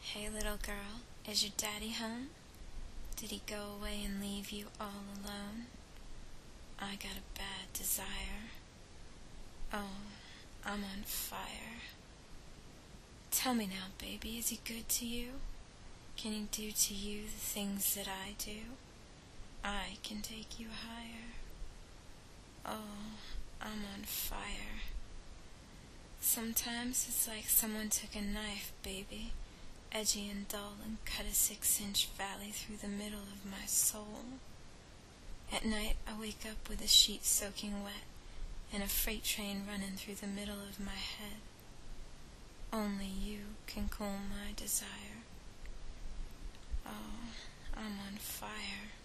Hey little girl, is your daddy home? Did he go away and leave you all alone? I got a bad desire. Oh, I'm on fire. Tell me now, baby, is he good to you? Can he do to you the things that I do? I can take you higher. Oh, I'm on fire. Sometimes it's like someone took a knife, baby, edgy and dull, and cut a 6-inch valley through the middle of my soul. At night I wake up with a sheet soaking wet and a freight train running through the middle of my head. Only you can cool my desire. Oh, I'm on fire.